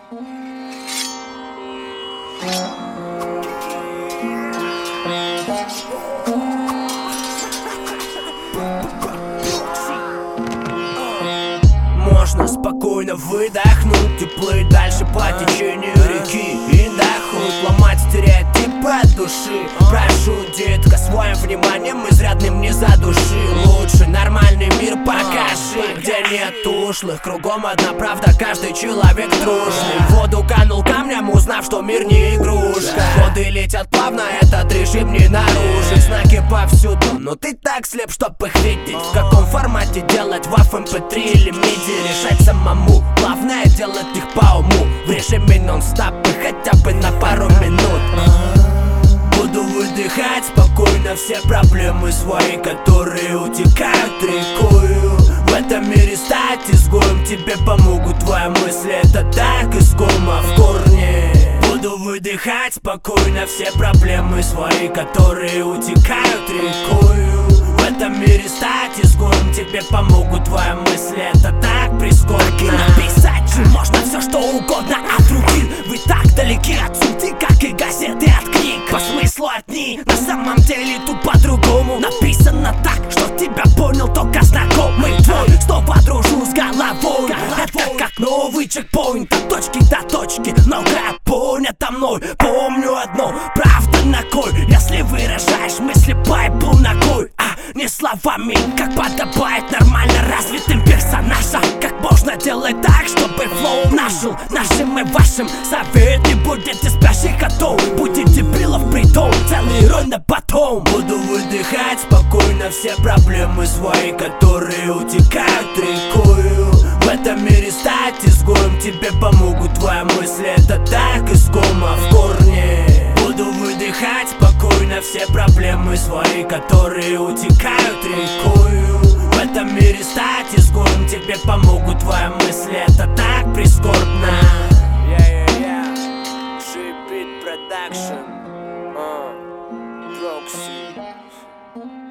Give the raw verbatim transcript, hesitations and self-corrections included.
Можно спокойно выдохнуть и плыть дальше по течению реки и дохнуть, ломать стереотипы от души. Прошу, детка, своим вниманием изрядным не задуши. Лучше нормальный мир покажи, где нет ушлых. Кругом одна правда, каждый человек дружный. В воду канул камнем, узнав, что мир не игрушка. Годы летят плавно, этот режим не нарушить. Знаки повсюду, но ты так слеп, чтоб их видеть. В каком формате делать, в эф эм пэ три или миди, решать самому. Главное делать их по уму, в режиме нон-стоп и хотя бы на пару минут. Буду выдыхать спокойно все проблемы свои, которые утекают рекою. В этом мире стать изгоем тебе помогут твои мысли, это так искомо в корне. Буду выдыхать спокойно все проблемы свои, которые утекают рекою. В этом мире стать изгоем тебе помогут твои мысли, это так прискорбно. Так и написать же можно все что угодно от руки. Вы так далеки от сути, как и газеты от книг. По смыслу одни, на самом деле тут по-другому. Написано так, что тебя понял только знакомый твой. Снова дружу с головой, это как новый чекпоинт. От точки до точки, многое понято мной. Помню одно, правда на кой. Если выражаешь мысли по ногой, а не словами, как подобает нормально развитым персонажам. Как можно делать так, чтобы флоу нашел нашим и вашим? Совет: не будете спящих котов, будете дебилов притом, целый рой на потом. Буду выдыхать спокойно все проблемы свои, которые утекают рекою. В этом мире стать изгоем тебе помогут твои мысли, это так искомо в корне. Буду выдыхать спокойно все проблемы свои, которые утекают рекою. В этом мире стать изгоем тебе помогут твои мысли, это так прискорбно. Yeah, yeah, yeah. G-Beat Production. uh, Proxy.